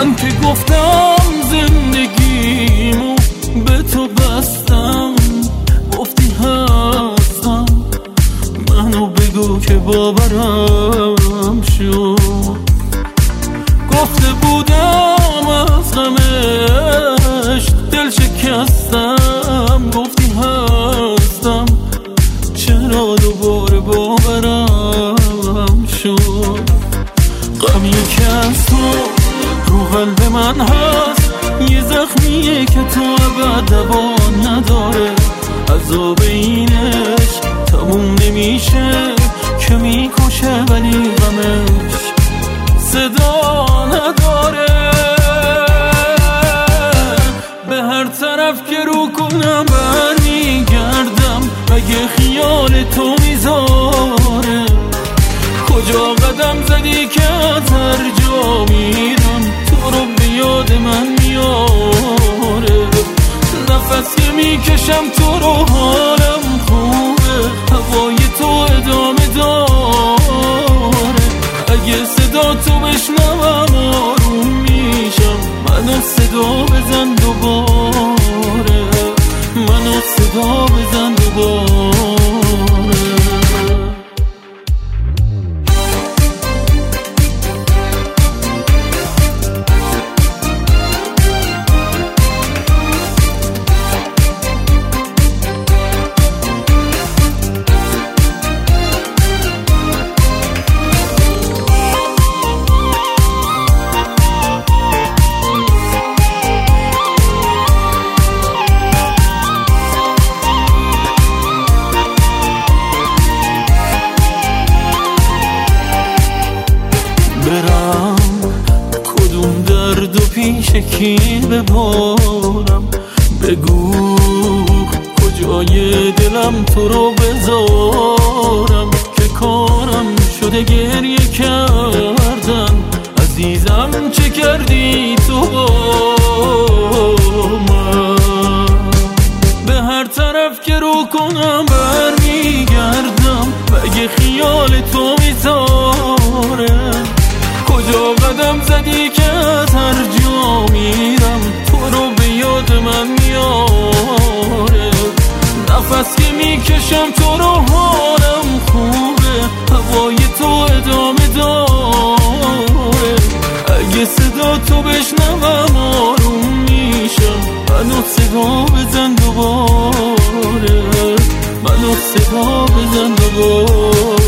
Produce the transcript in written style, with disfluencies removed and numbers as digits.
من که گفتم زندگیمو به تو بستم، گفتی هستم، منو بگو که باورم شد. گفته بودم از غمش دل شکستم، گفتی هستم، چرا دوباره باورم شد. غمی که از تو رو قلب من هست، یه زخمیه که تو ابد دوا نداره. عذاب اینش تموم نمیشه، که میکشه ولی غمش صدا نداره. به هر طرف که رو کنم برمیگردم، اگه خیال تو میذاره. کجا قدم زدی که از هر جا میرم تو رو به یاد من میاره. نفس که میکشم تو رو حالم خوبه، هوای تو ادامه داره. اگه صدا تو بشنوم آروم میشم، منو صدا بزن دوباره، منو صدا بزن دوباره. برم کدوم درد و پیش کی ببارم، بگو کجای دلم تو رو بذارم. که کارم شده گریه کردن، عزیزم چه کردی تو با من. به هر طرف که رو کنم برمیگردم، اگه خیال تو میذاره. کجا قدم زدی که از هر جا میرم تو رو به یاد من میاره. نفس که میکشم تو رو حالم خوبه، هوای تو ادامه داره. اگه صدا تو بشنوم آروم میشم، منو صدا بزن دوباره، منو صدا بزن دوباره.